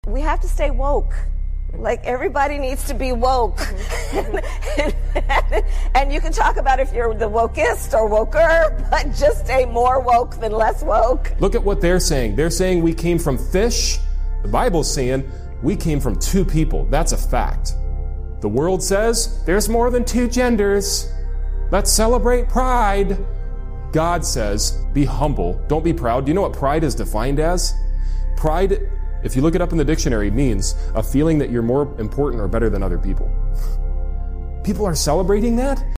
We have to stay woke. Like, everybody needs to be woke. And you can talk about if you're the wokest or woker, but just stay more woke than less woke. Look at what they're saying. They're saying we came from fish. The Bible's saying we came from two people. That's a fact. The world says there's more than two genders. Let's celebrate pride. God says, be humble. Don't be proud. Do you know what pride is defined as? Pride, if you look it up in the dictionary, means a feeling that you're more important or better than other people. People are celebrating that?